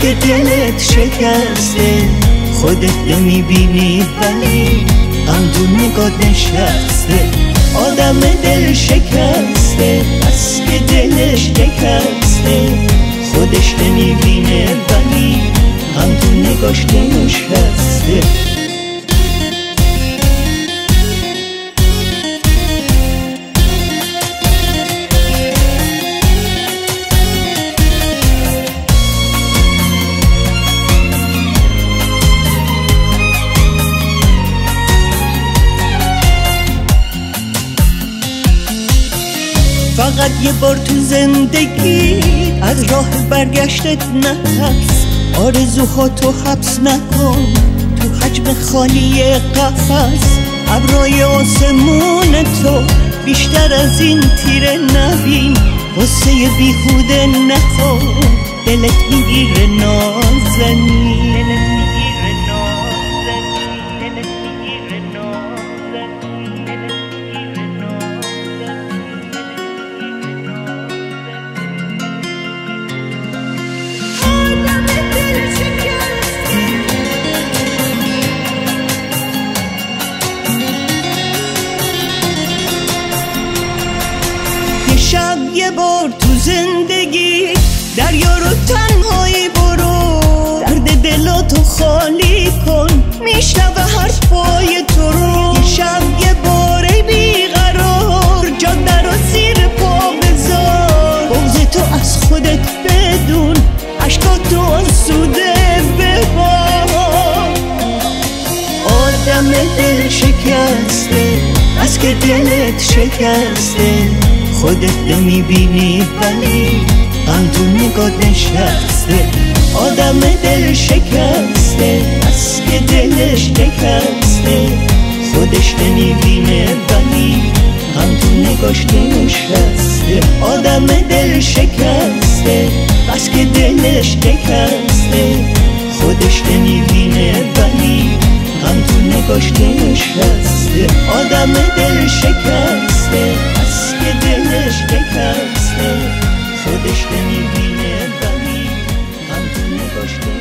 که دلت شکسته، خودت نمیبینی ولی هم تو نگات نشسته. آدم دل شکسته، بس که دلش شکسته، خودش نمیبینه ولی هم تو نگاش نشسته. فقط یه بار تو زندگی از راه برگشتت نترس، آرزوهاتو حبس نکن تو حجم خالی قفس. ابرای آسمون تو بیشتر از این تیره نبین، واسه بیهوده نخور دلت میگیره نازنین. شب یه بار تو زندگی دریا رو تنهایی برو، درد دلاتو خالی کن میشنوه حرفای تو رو. یه شب یه بار ای بیقرار جاده رو زیر پا بذار، بغض تو از خودت بدون عشقاتو آسوده ببار. آدم دل شکسته، از که دلت شکسته، خودت نمیبینی ولی هم تو نگات نشسته. آدم دل شکسته، بس که دلش شکسته، خودش نمیبینه ولی هم تو نگاش نشسته. آدم دل شکسته، بس که دلش شکسته، خودش نمیبینه ولی هم تو نگاش نشسته. آدم دل شکسته، بس که دلش شکسته، خودش نمیبینه ولی هم تو نگاش نشسته.